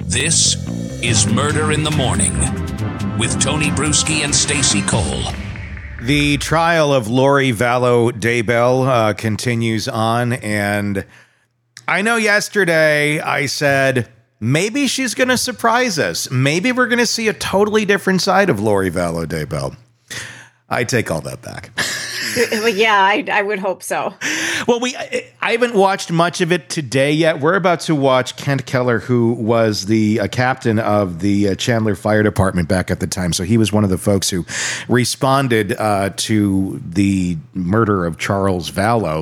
This is Murder in the Morning with Tony Bruschi and Stacey Cole. The trial of Lori Vallow Daybell continues on, and I know yesterday I said maybe she's going to surprise us. Maybe we're going to see a totally different side of Lori Vallow Daybell. I take all that back. Yeah, I would hope so. Well, I haven't watched much of it today yet. We're about to watch Kent Keller, who was the captain of the Chandler Fire Department back at the time. So he was one of the folks who responded to the murder of Charles Vallow.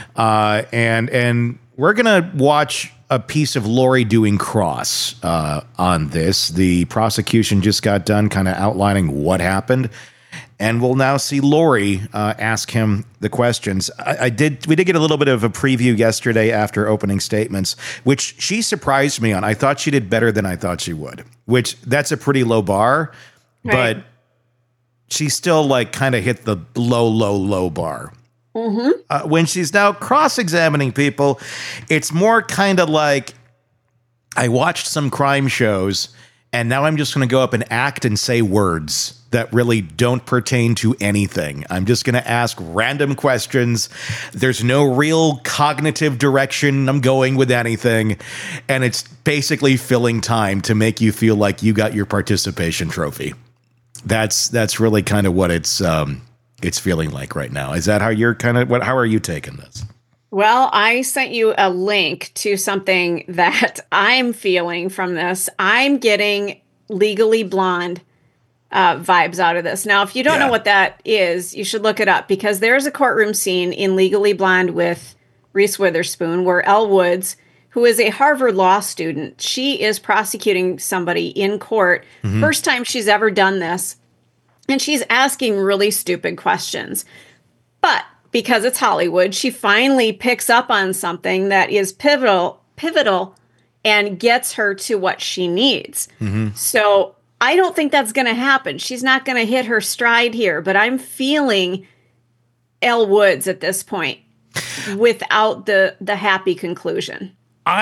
And we're going to watch a piece of Lori doing cross on this. The prosecution just got done kind of outlining what happened. And we'll now see Lori ask him the questions. We did get a little bit of a preview yesterday after opening statements, which she surprised me on. I thought she did better than I thought she would, which that's a pretty low bar, right. But she still like kind of hit the low bar. Mm-hmm. When she's now cross-examining people, it's more kind of like I watched some crime shows and now I'm just going to go up and act and say words that really don't pertain to anything. I'm just going to ask random questions. There's no real cognitive direction I'm going with anything. And it's basically filling time to make you feel like you got your participation trophy. That's really kind of what it's feeling like right now. Is that how you're how are you taking this? Well, I sent you a link to something that I'm feeling from this. I'm getting Legally Blonde vibes out of this. Now, if you don't know what that is, you should look it up, because there's a courtroom scene in Legally Blonde with Reese Witherspoon where Elle Woods, who is a Harvard law student, she is prosecuting somebody in court. Mm-hmm. First time she's ever done this. And she's asking really stupid questions. But because it's Hollywood, she finally picks up on something that is pivotal, and gets her to what she needs. Mm-hmm. So I don't think that's going to happen. She's not going to hit her stride here, but I'm feeling Elle Woods at this point without the happy conclusion.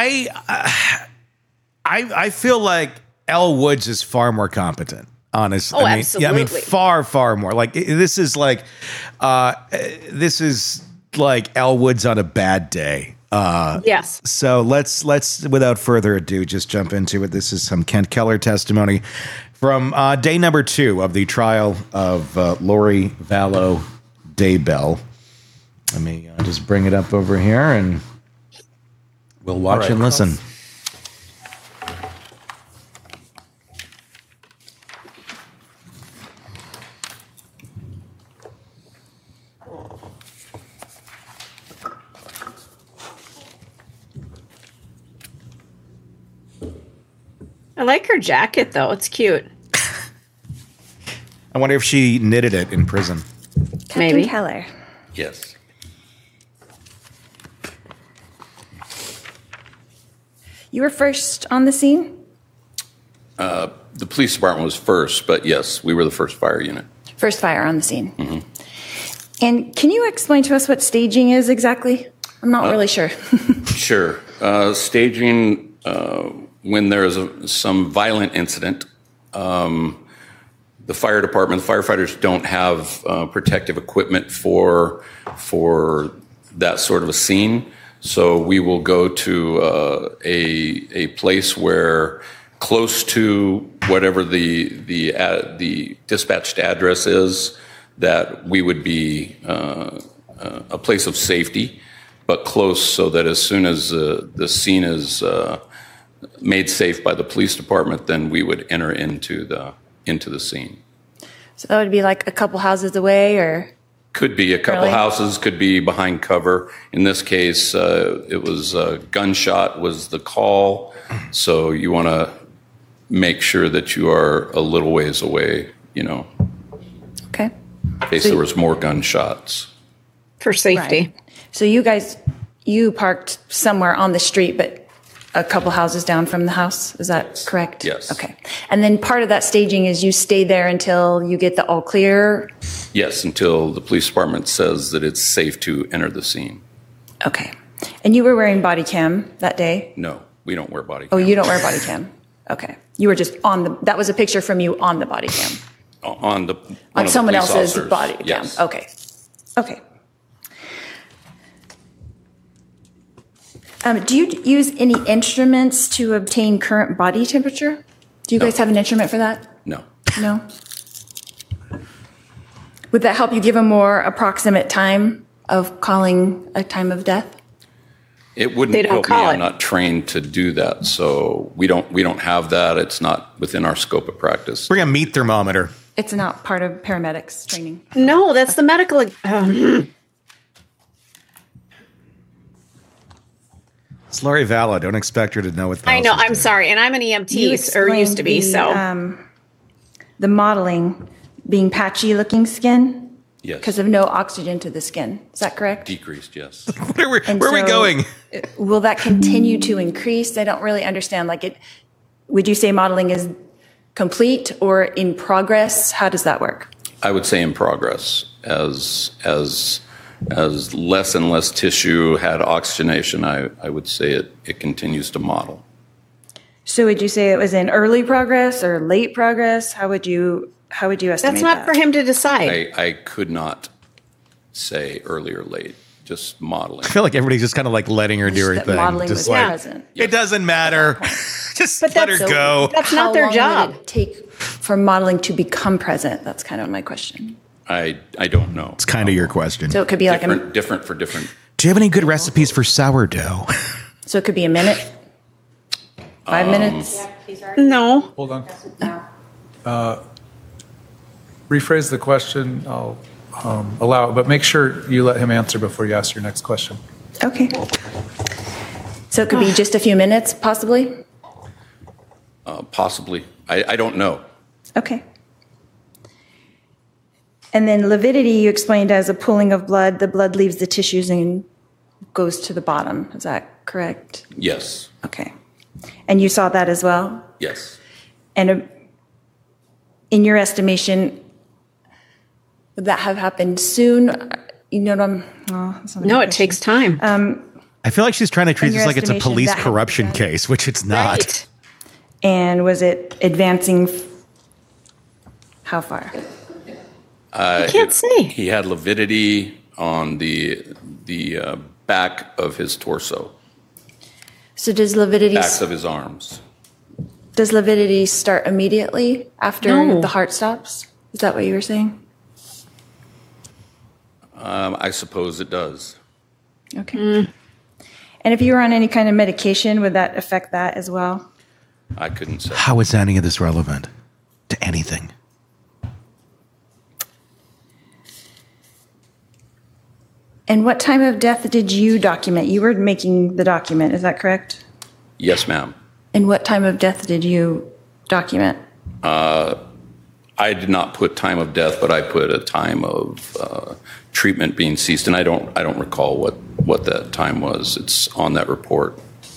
I feel like Elle Woods is far more competent. Honest. Oh, absolutely. Yeah, I mean, far more. Like this is like Elle Woods on a bad day. Yes. So let's without further ado just jump into it. This is some Kent Keller testimony from day number 2 of the trial of Lori Vallow Daybell. Let me just bring it up over here and we'll watch and listen. I like her jacket, though. It's cute. I wonder if she knitted it in prison. Maybe. Captain Keller. Yes. You were first on the scene? The police department was first, but yes, we were the first fire unit. First fire on the scene. Mm-hmm. And can you explain to us what staging is exactly? I'm not really sure. Sure. Staging, when there is some violent incident, the fire department, the firefighters don't have protective equipment for that sort of a scene. So we will go to a place where close to whatever the dispatched address is, that we would be a place of safety, but close so that as soon as the scene is made safe by the police department, then we would enter into the scene. So that would be like a couple houses away, or? Could be a couple houses, could be behind cover. In this case, it was a gunshot was the call. So you want to make sure that you are a little ways away, Okay. in case there was more gunshots. For safety. Right. So you parked somewhere on the street, but a couple houses down from the house. Is that correct? Yes. Okay. And then part of that staging is you stay there until you get the all clear? Yes, until the police department says that it's safe to enter the scene. Okay. And you were wearing body cam that day? No, we don't wear body cam. Oh, you don't wear body cam? Okay. You were just that was a picture from you on the body cam. On Someone else's officers. body cam. Yes. Okay. Okay. Do you use any instruments to obtain current body temperature? Do you guys have an instrument for that? No. No? Would that help you give a more approximate time of calling a time of death? It wouldn't They don't help me. call it. I'm not trained to do that, so we don't have that. It's not within our scope of practice. Bring a meat thermometer. It's not part of paramedics training. No, that's the medical. It's Lori Vallow. Don't expect her to know what the I hell know. she's I'm doing. sorry, and I'm an EMT or used to be. Explained So the modeling being patchy looking skin Yes. because of no oxygen to the skin. Is that correct? Decreased, yes. Where are we so- going? Will that continue to increase? I don't really understand. Would you say modeling is complete or in progress? How does that work? I would say in progress. As less and less tissue had oxygenation, I would say it continues to model. So would you say it was in early progress or late progress? How would you estimate that's not that? for him to decide. I could not say early or late, just modeling. I feel like everybody's just kind of like letting her do her That thing. modeling Just was like, present. it doesn't matter. Just But let her that's- go. That's How not their long job. would it take for modeling to become present? That's kind of my question. I don't know. It's kind of your question. So it could be like Different for different. Do you have any good recipes for sourdough? so it could be a minute, 5 minutes. No. Hold on. Rephrase the question. I'll allow it, but make sure you let him answer before you ask your next question. Okay. So it could be just a few minutes, possibly. Possibly. I don't know. Okay. And then lividity, you explained as a pooling of blood. The blood leaves the tissues and goes to the bottom. Is that correct? Yes. Okay. And you saw that as well? Yes. And in your estimation, would that have happened soon? You know what I'm... Oh, that's not a No, good it question. takes time. I feel like she's trying to treat In this your like it's a estimation, police that had corruption been- case, which it's not. Right. And was it advancing how far? I can't say. He had lividity on the back of his torso, So does lividity... backs of his arms. Does lividity start immediately after No. the heart stops? Is that what you were saying? I suppose it does. Okay. And if you were on any kind of medication, would that affect that as well? I couldn't say. How is any of this relevant to anything? And what time of death did you document? You were making the document, is that correct? Yes, ma'am. And what time of death did you document? I did not put time of death, but I put a time of treatment being ceased, and I don't recall what that time was. It's on that report.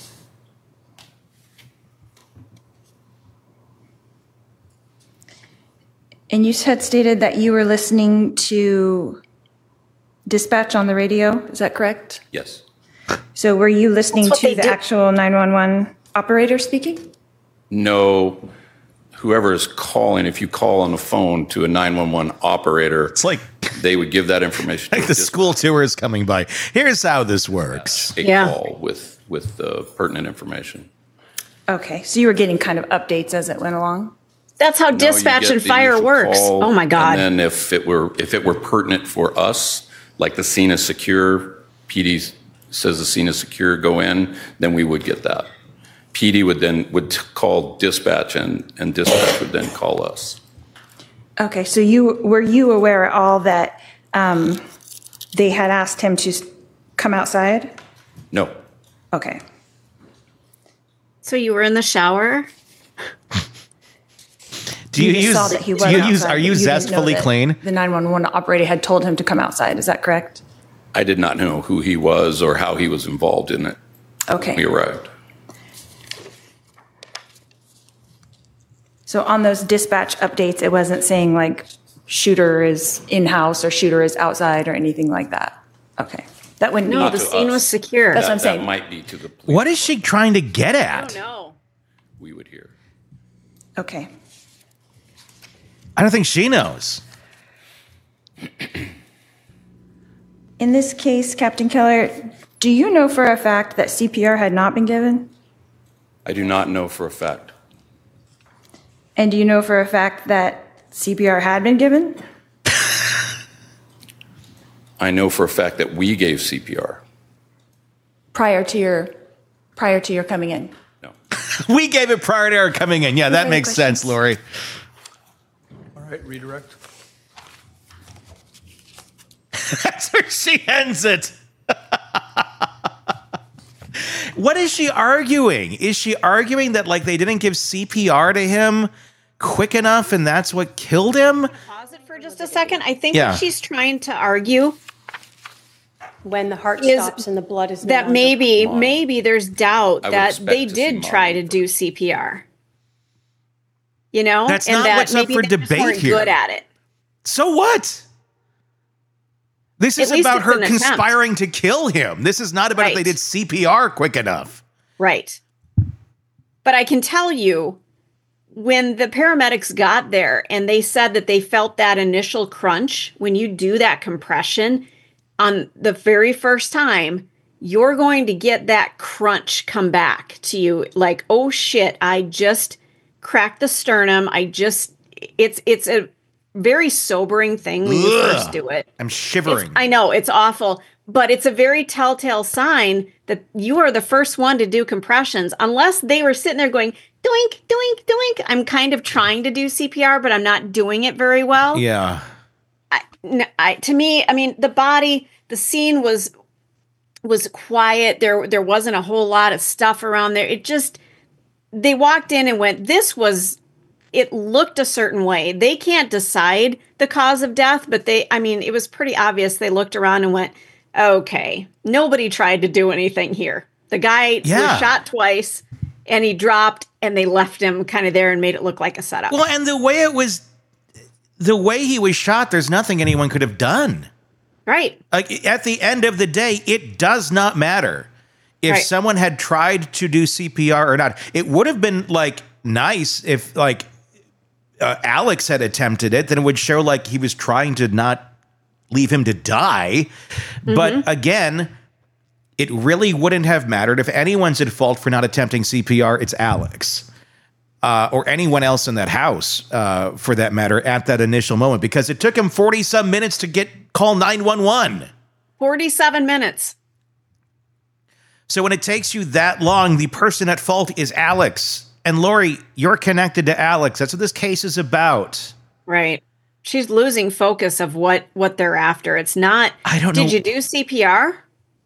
And you had stated that you were listening to dispatch on the radio, is that correct? Yes. So were you listening That's what to they the do. actual 911 operator speaking? No. Whoever is calling, if you call on the phone to a 911 operator, It's like they would give that information to the school tour is coming by. Here's how this works. a Yeah. call with pertinent information. Okay, so you were getting kind of updates as it went along? That's how No, you dispatch get and the fire initial works. call, Oh my God. And then if it were pertinent for us, like the scene is secure, PD says the scene is secure, go in, then we would get that. PD would call dispatch and dispatch would then call us. Okay, so were you aware at all that they had asked him to come outside? No. Okay. So you were in the shower? Do you just use? saw that he was Do you use? outside, Are but you didn't know zestfully that clean? The 911 operator had told him to come outside. Is that correct? I did not know who he was or how he was involved in it when we Okay. arrived. So on those dispatch updates, it wasn't saying like shooter is in-house or shooter is outside or anything like that? Okay. That wouldn't No, be... the to scene us. was secure. That's what I'm That saying. might be to the police. What is she trying to get at? No. We would hear. Okay. I don't think she knows. In this case, Captain Keller, do you know for a fact that CPR had not been given? I do not know for a fact. And do you know for a fact that CPR had been given? I know for a fact that we gave CPR. Prior to your coming in? No. We gave it prior to her coming in. Yeah, that Okay, makes questions? sense, Lori. All right, redirect. That's where she ends it. What is she arguing? Is she arguing that like they didn't give CPR to him quick enough and that's what killed him? Pause it for just a second. I think Yeah. what she's trying to argue When the heart is stops and the blood is no that longer- maybe there's doubt I would that expect they to see did try to modeling do CPR. You know, That's and not that what's up maybe for they just debate weren't here. good at it. So what? This is At least about it's her an attempt. conspiring to kill him. This is not about if they Right. did CPR quick enough. Right. But I can tell you, when the paramedics got there and they said that they felt that initial crunch, when you do that compression on the very first time, you're going to get that crunch come back to you like, oh shit, I just cracked the sternum. It's a very sobering thing when you Ugh. first do it. I'm shivering. I know it's awful, but it's a very telltale sign that you are the first one to do compressions, unless they were sitting there going, doink, doink, doink. I'm kind of trying to do CPR, but I'm not doing it very well. Yeah. To me, I mean, the scene was quiet. There wasn't a whole lot of stuff around there. They walked in and went, it looked a certain way. They can't decide the cause of death, but it was pretty obvious. They looked around and went, okay, nobody tried to do anything here. The guy Yeah. was shot twice and he dropped and they left him kind of there and made it look like a setup. Well, and the way he was shot, there's nothing anyone could have done. Right. Like at the end of the day, it does not matter if Right. someone had tried to do CPR or not. It would have been like nice if like Alex had attempted it, then it would show like he was trying to not leave him to die. But again, it really wouldn't have mattered. If anyone's at fault for not attempting CPR, it's Alex. Or anyone else in that house, for that matter, at that initial moment, because it took him 40-some minutes to call 911. 47 minutes. So when it takes you that long, the person at fault is Alex. And Lori, you're connected to Alex. That's what this case is about. Right. She's losing focus of what they're after. It's not, I don't know. Did you do CPR?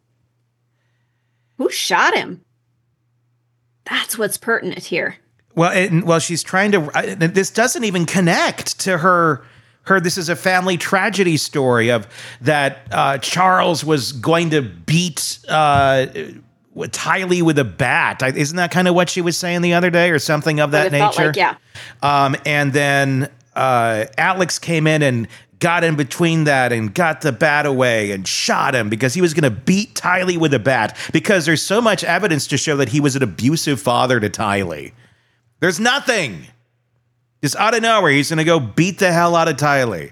Who shot him? That's what's pertinent here. Well, she's trying to. This doesn't even connect to her. This is a family tragedy story of that Charles was going to beat Tylee with a bat. Isn't that kind of what she was saying the other day, or something of that But it felt nature? like, yeah. And then Alex came in and got in between that and got the bat away and shot him because he was going to beat Tylee with a bat, because there's so much evidence to show that he was an abusive father to Tylee. There's nothing. Just out of nowhere, he's going to go beat the hell out of Tylee.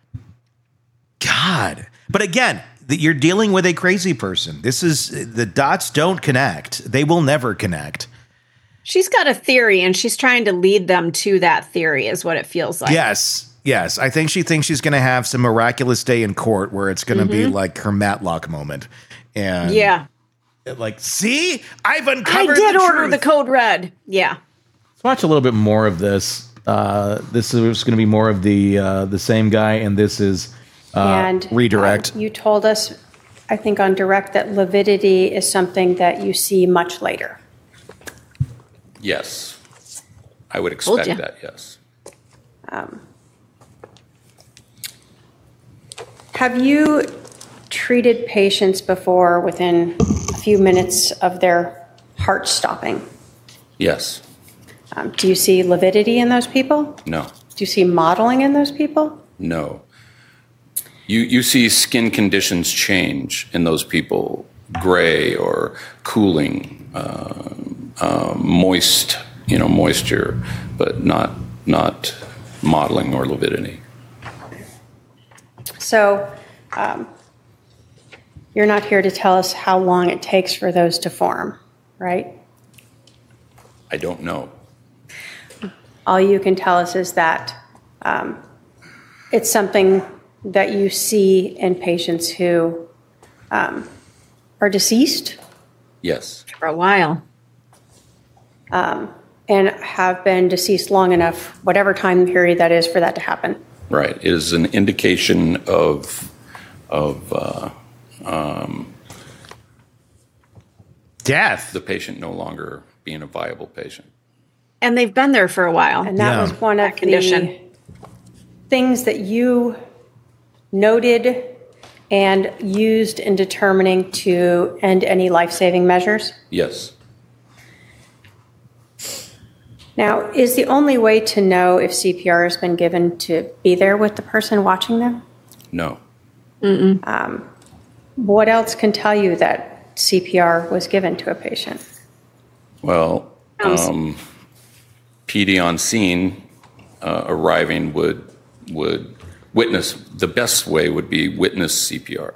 God. But again, you're dealing with a crazy person. The dots don't connect. They will never connect. She's got a theory and she's trying to lead them to that theory, is what it feels like. Yes. I think she thinks she's going to have some miraculous day in court where it's going to be like her Matlock moment. And Yeah. like, see, I've I uncovered did the order truth. the code red. Yeah. Let's watch a little bit more of this. This is going to be more of the same guy, and this is redirect. You told us, I think on direct, that lividity is something that you see much later. Yes. I would Told expect ya. that, yes. Have you treated patients before within a few minutes of their heart stopping? Yes. Do you see lividity in those people? No. Do you see modeling in those people? No. You see skin conditions change in those people, gray or cooling, moist moisture, but not mottling or lividity. So you're not here to tell us how long it takes for those to form, right? I don't know. All you can tell us is that it's something that you see in patients who are deceased. Yes. For a while. And have been deceased long enough, whatever time period that is, for that to happen. Right. It is an indication of Death. the patient no longer being a viable patient. And they've been there for a while. And that Yeah. was one of That condition. the things that you noted and used in determining to end any life-saving measures. Yes. Now, is the only way to know if CPR has been given to be there with the person watching them? No. What else can tell you that CPR was given to a patient? Well, PD on scene arriving would witness. The best way would be witness CPR.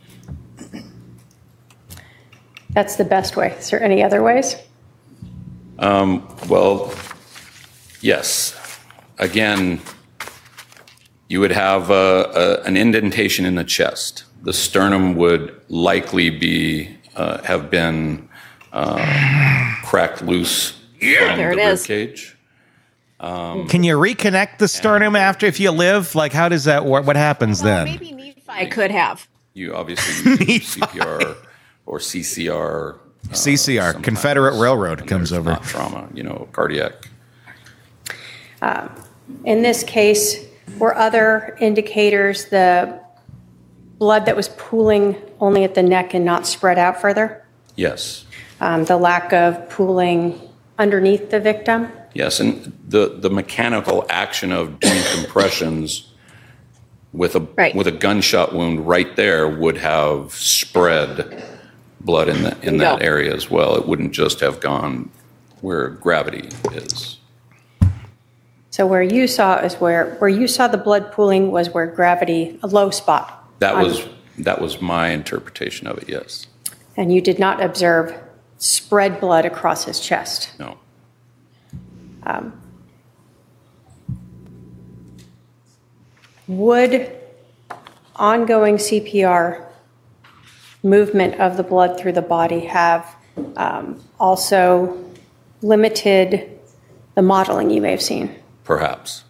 That's the best way. Is there any other ways? Well, yes. Again, you would have an indentation in the chest. The sternum would likely have been cracked loose from There the it rib is. cage. Can you reconnect the sternum after if you live? Like, how does that work? What happens Well, then? maybe Nephi could have. You obviously use CPR or CCR. CCR, sometimes Confederate Railroad, when comes there's over. Not trauma, cardiac. In this case, were other indicators the blood that was pooling only at the neck and not spread out further? Yes. The lack of pooling underneath the victim? Yes, and the mechanical action of doing compressions with Right. a gunshot wound right there would have spread blood in that Yeah. area as well. It wouldn't just have gone where gravity is. So where you saw the blood pooling was where gravity, a low spot. That was my interpretation of it. Yes. And you did not observe spread blood across his chest. No. Would ongoing CPR movement of the blood through the body have also limited the modeling you may have seen? Perhaps.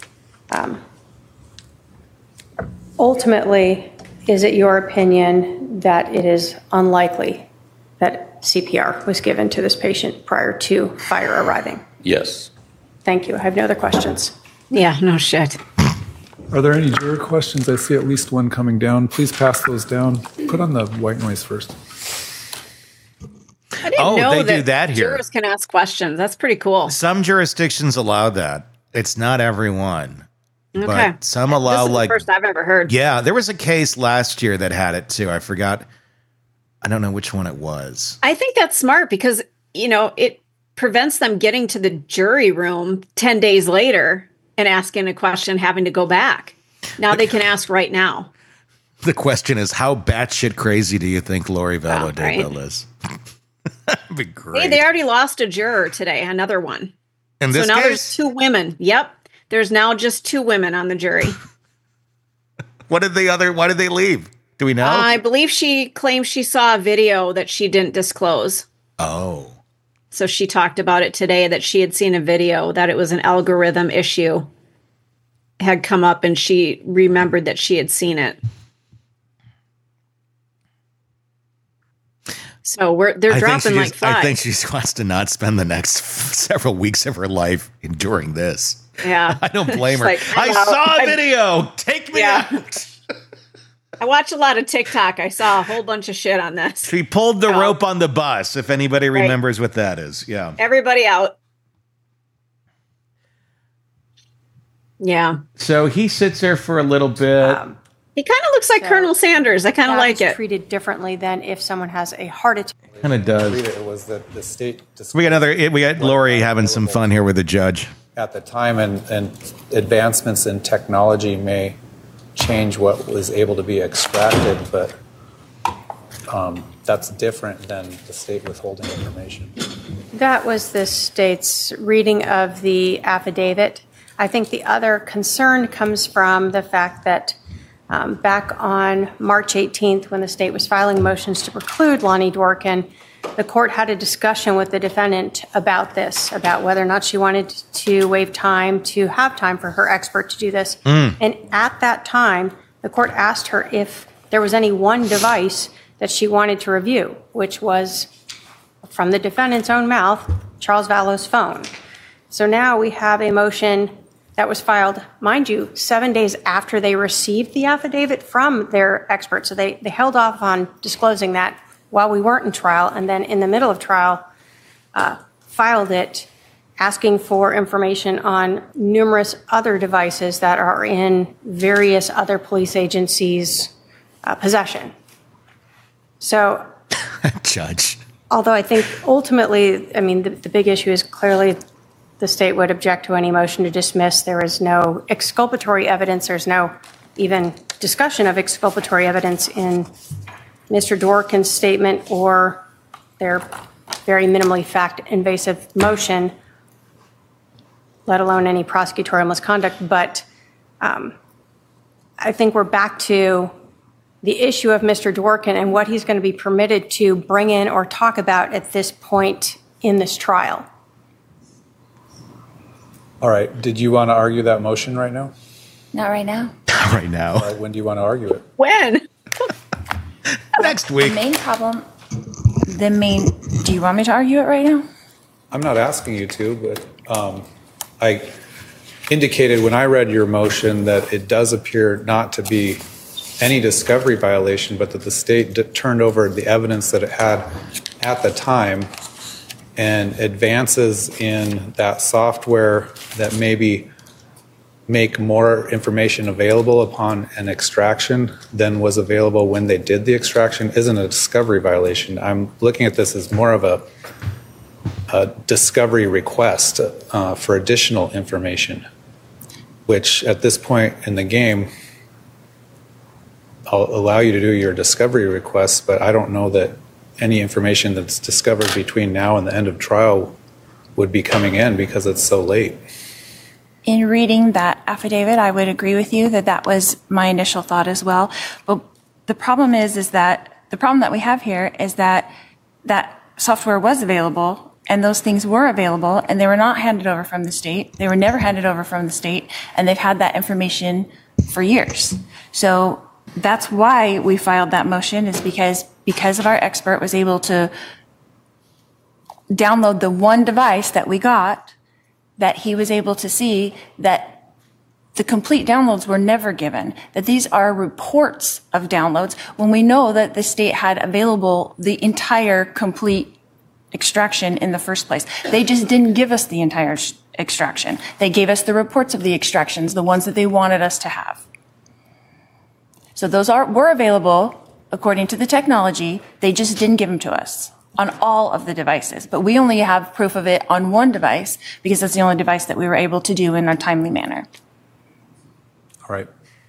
Ultimately, is it your opinion that it is unlikely that CPR was given to this patient prior to fire arriving? Yes. Thank you. I have no other questions. Yeah, no shit. Are there any juror questions? I see at least one coming down. Please pass those down. Put on the white noise first. I didn't Oh, know they do that here. Jurors can ask questions. That's pretty cool. Some jurisdictions allow that. It's not everyone. Okay. But some allow, This is like, the first I've ever heard. yeah, there was a case last year that had it too. I forgot. I don't know which one it was. I think that's smart because, it prevents them getting to the jury room 10 days later and asking a question, having to go back. Now they can ask right now. The question is, how batshit crazy do you think Lori Vallow right. Daybell is? That'd be great. Hey, they already lost a juror today, another one. In So this now case, there's two women. Yep. There's now just two women on the jury. why did they leave? Do we know? I believe she claims she saw a video that she didn't disclose. Oh. So she talked about it today that she had seen a video, that it was an algorithm issue had come up and she remembered that she had seen it. So they're dropping like flies. I think she wants to not spend the next several weeks of her life enduring this. Yeah. I don't blame her. Like, I saw a video. Take me Yeah. out. I watch a lot of TikTok. I saw a whole bunch of shit on this. She pulled the rope on the bus, if anybody remembers what that is. Yeah. Everybody out. Yeah. So he sits there for a little bit. He kind of looks like Colonel Sanders. I kind of like it. Treated differently than if someone has a heart attack. Kind of does. It was that the state. We got Lori having some fun here with the judge. At the time, and advancements in technology may change what was able to be extracted, but that's different than the state withholding information. That was the state's reading of the affidavit. I think the other concern comes from the fact that back on March 18th, when the state was filing motions to preclude Lonnie Dworkin, the court had a discussion with the defendant about this, about whether or not she wanted to waive time to have time for her expert to do this. And at that time, the court asked her if there was any one device that she wanted to review, which was, from the defendant's own mouth, Charles Vallow's phone. So now we have a motion that was filed, mind you, 7 days after they received the affidavit from their expert. So they held off on disclosing that while we weren't in trial, and then in the middle of trial, filed it, asking for information on numerous other devices that are in various other police agencies' possession. So, Judge. Although I think ultimately, I mean, the big issue is clearly the state would object to any motion to dismiss. There is no exculpatory evidence. There's no even discussion of exculpatory evidence in Mr. Dworkin's statement or their very minimally fact-invasive motion, let alone any prosecutorial misconduct. But I think we're back to the issue of Mr. Dworkin and what he's going to be permitted to bring in or talk about at this point in this trial. All right. Did you want to argue that motion right now? Not right now. Not right now. All right. When do you want to argue it? When? Next week. The main problem, do you want me to argue it right now? I'm not asking you to, but I indicated when I read your motion that it does appear not to be any discovery violation, but that the state turned over the evidence that it had at the time, and advances in that software that maybe make more information available upon an extraction than was available when they did the extraction isn't a discovery violation. I'm looking at this as more of a discovery request for additional information, which at this point in the game, I'll allow you to do your discovery requests, but I don't know that any information that's discovered between now and the end of trial would be coming in because it's so late. In reading that affidavit, I would agree with you that that was my initial thought as well. But the problem is that the problem that we have here is that that software was available and those things were available and they were not handed over from the state. They were never handed over from the state, and they've had that information for years. So that's why we filed that motion, is because of our expert was able to download the one device that we got, that he was able to see that the complete downloads were never given, that these are reports of downloads when we know that the state had available the entire complete extraction in the first place. They just didn't give us the entire extraction. They gave us the reports of the extractions, the ones that they wanted us to have. So those were available according to the technology. They just didn't give them to us on all of the devices. But we only have proof of it on one device because that's the only device that we were able to do in a timely manner. All right.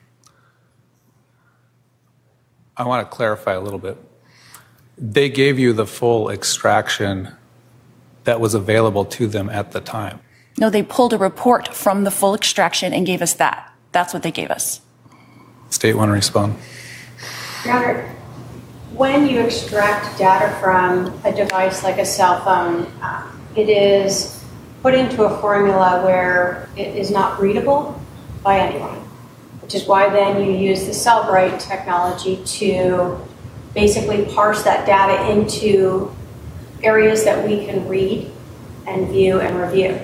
I want to clarify a little bit. They gave you the full extraction that was available to them at the time. No, they pulled a report from the full extraction and gave us that. That's what they gave us. State want to respond? Your Honor, when you extract data from a device like a cell phone, it is put into a formula where it is not readable by anyone, which is why then you use the Cellbrite technology to basically parse that data into areas that we can read and view and review.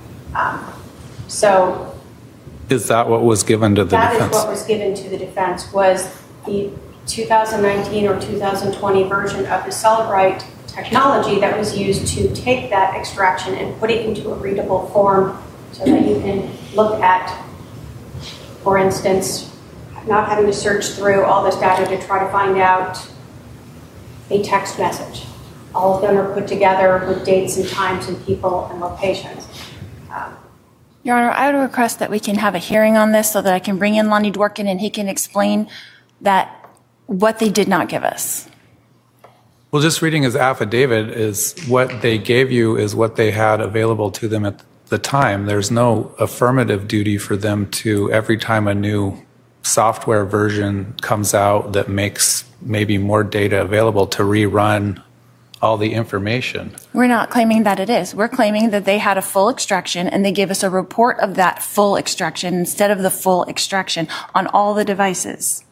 So is that what was given to the defense? That is what was given to the defense, was the 2019 or 2020 version of the Cellbrite technology that was used to take that extraction and put it into a readable form so that you can look at, for instance, not having to search through all this data to try to find out a text message. All of them are put together with dates and times and people and locations. Your Honor, I would request that we can have a hearing on this so that I can bring in Lonnie Dworkin and he can explain that what they did not give us. Well, just reading his affidavit is what they gave you is what they had available to them at the time. There's no affirmative duty for them to, every time a new software version comes out that makes maybe more data available, to rerun all the information. We're not claiming that it is. We're claiming that they had a full extraction and they gave us a report of that full extraction instead of the full extraction on all the devices.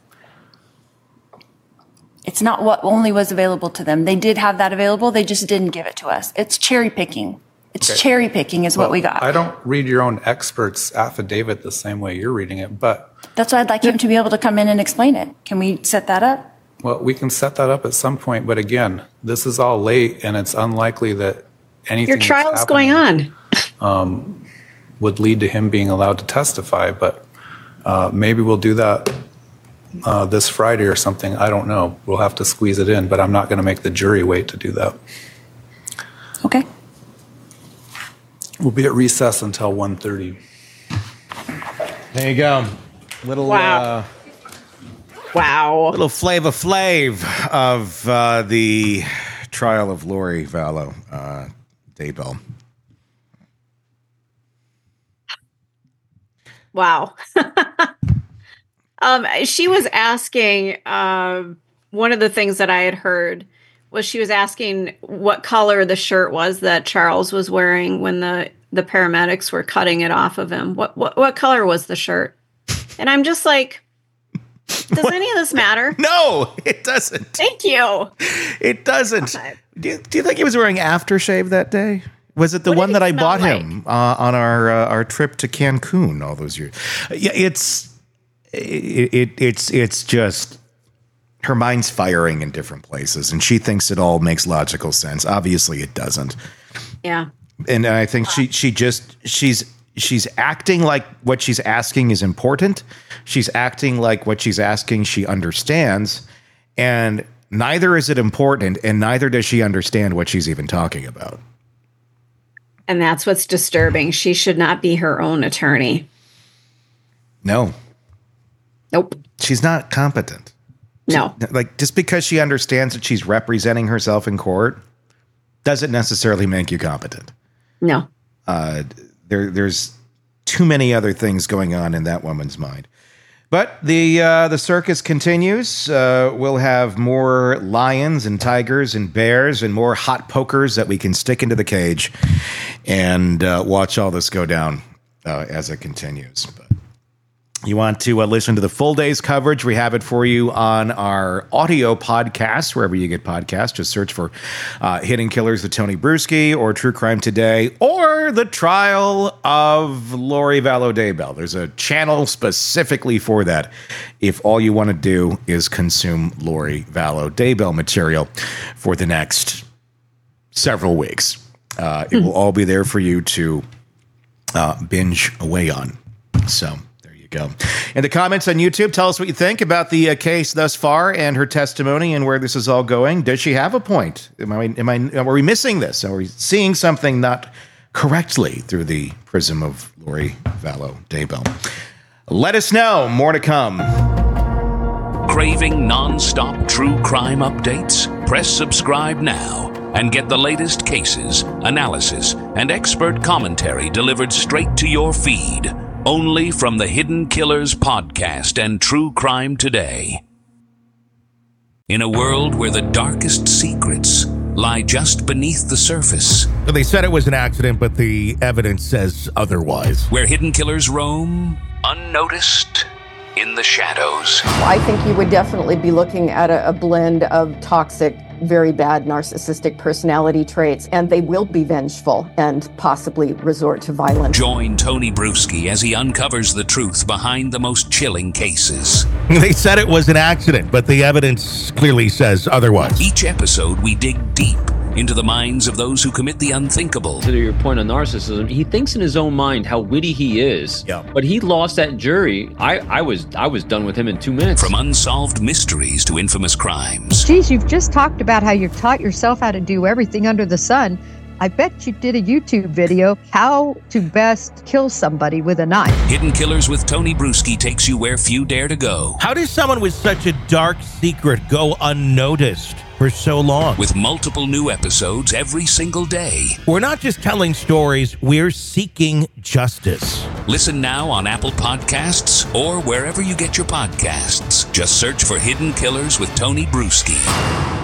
It's not what only was available to them. They did have that available. They just didn't give it to us. It's cherry picking. Cherry picking is what we got. I don't read your own expert's affidavit the same way you're reading it, but... That's why I'd like him to be able to come in and explain it. Can we set that up? Well, we can set that up at some point, but again, this is all late, and it's unlikely that anything Your trial's going on. Would lead to him being allowed to testify, but maybe we'll do that this Friday or something. I don't know. We'll have to squeeze it in, but I'm not going to make the jury wait to do that. Okay. We'll be at recess until 1:30. There you go. Little Wow. Wow. little Flava Flav of the trial of Lori Vallow Daybell. Wow. She was asking, one of the things that I had heard was she was asking what color the shirt was that Charles was wearing when the paramedics were cutting it off of him. What color was the shirt? And I'm just like, does any of this matter? No, it doesn't. Thank you. It doesn't. Do you think he was wearing aftershave that day? Was it the What one did that he I smell bought like? him on our trip to Cancun all those years? Yeah, it's just her mind's firing in different places, and she thinks it all makes logical sense. Obviously, it doesn't. Yeah. And I think she's acting like what she's asking is important. She's acting like what she's asking she understands, and neither is it important, and neither does she understand what she's even talking about. And that's what's disturbing. She should not be her own attorney. No. Nope. She's not competent. No. Like, just because she understands that she's representing herself in court doesn't necessarily make you competent. No. There's too many other things going on in that woman's mind. But the circus continues. We'll have more lions and tigers and bears and more hot pokers that we can stick into the cage and watch all this go down as it continues. But you want to listen to the full day's coverage, we have it for you on our audio podcast, wherever you get podcasts. Just search for Hidden Killers with Tony Bruschi or True Crime Today or The Trial of Lori Vallow Daybell. There's a channel specifically for that if all you want to do is consume Lori Vallow Daybell material for the next several weeks. It will all be there for you to binge away on. So... go. In the comments on YouTube, tell us what you think about the case thus far and her testimony and where this is all going. Does she have a point? Are we missing this? Are we seeing something not correctly through the prism of Lori Vallow Daybell? Let us know. More to come. Craving non-stop true crime updates? Press subscribe now and get the latest cases, analysis, and expert commentary delivered straight to your feed. Only from the Hidden Killers podcast and True Crime Today. In a world where the darkest secrets lie just beneath the surface. They said it was an accident, but the evidence says otherwise. Where hidden killers roam, unnoticed, in the shadows. I think you would definitely be looking at a blend of toxic, very bad narcissistic personality traits, and they will be vengeful and possibly resort to violence. Join Tony Bruschi as he uncovers the truth behind the most chilling cases. They said it was an accident, but the evidence clearly says otherwise. Each episode, we dig deep into the minds of those who commit the unthinkable. To your point on narcissism, he thinks in his own mind how witty he is. Yeah. But he lost that jury. I was done with him in 2 minutes. From unsolved mysteries to infamous crimes. Geez, you've just talked about how you've taught yourself how to do everything under the sun. I bet you did a YouTube video, how to best kill somebody with a knife. Hidden Killers with Tony Bruschi takes you where few dare to go. How does someone with such a dark secret go unnoticed for so long? With multiple new episodes every single day. We're not just telling stories, we're seeking justice. Listen now on Apple Podcasts or wherever you get your podcasts. Just search for Hidden Killers with Tony Bruschi.